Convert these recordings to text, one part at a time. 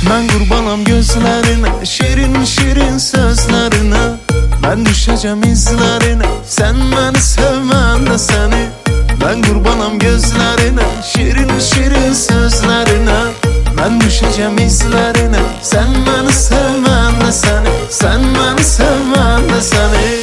Ben kurbanam gözlerine, şirin şirin sözlerine. Ben düşeceğim izlerine, sen beni sevmen de seni. Ben kurbanam gözlerine, şirin şirin sözlerine. Ben düşeceğim izlerine, sen beni sevmen de seni. Sen beni sevmen de seni.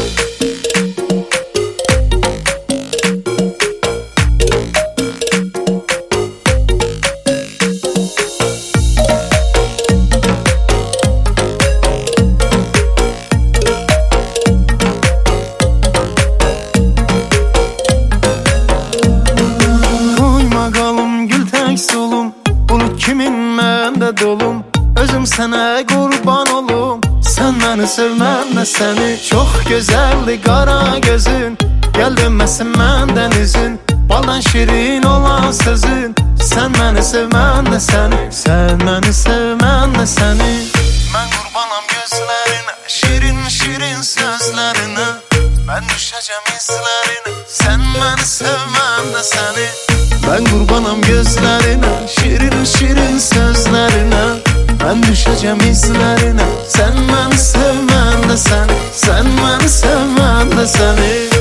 Solum, bulut kimin məndə dolum. Özüm sənə qurban olum, sən məni sevmən də səni. Çox gözəldir qara gözün, gəl dönməsin məndən üzün. Baldan şirin olan sözün, sən məni sevmən də səni. Sən məni sevmən də səni. Mən qurbanam gözlərinə, şirin şirin sözlərinə. Ben düşeceğim izlerine, sen beni sevmem de seni. Ben kurbanım gözlerine, şirin şirin sözlerine. Ben düşeceğim izlerine, sen beni sevmem de seni. Sen beni sevmem de seni.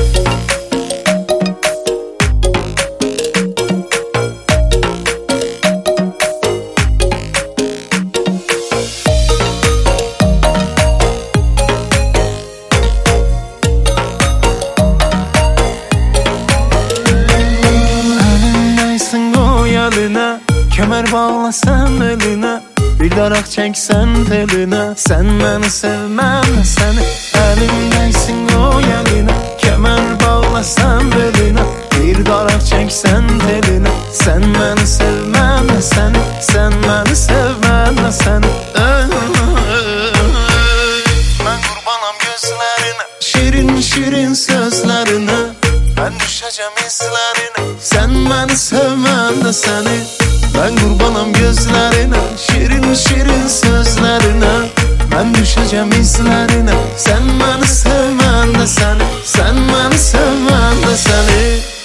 Kemer bağlasan eline, bir daraq çəksən teline. Sen beni sevmem de seni. Elimdeysin o yeline, kemer bağlasan beline, bir daraq çəksən teline. Sen beni sevmem de seni. Sen beni sevmem de seni. Ben kurbanam gözlerine, şirin şirin sözlerine. Ben düşeceğim izlerine, sen beni sevmem de seni. Ben kurbanam gözlerine, şirin şirin sözlerine. Ben düşeceğim izlerine, sen beni sevmem de seni. Sen beni sevmem de seni.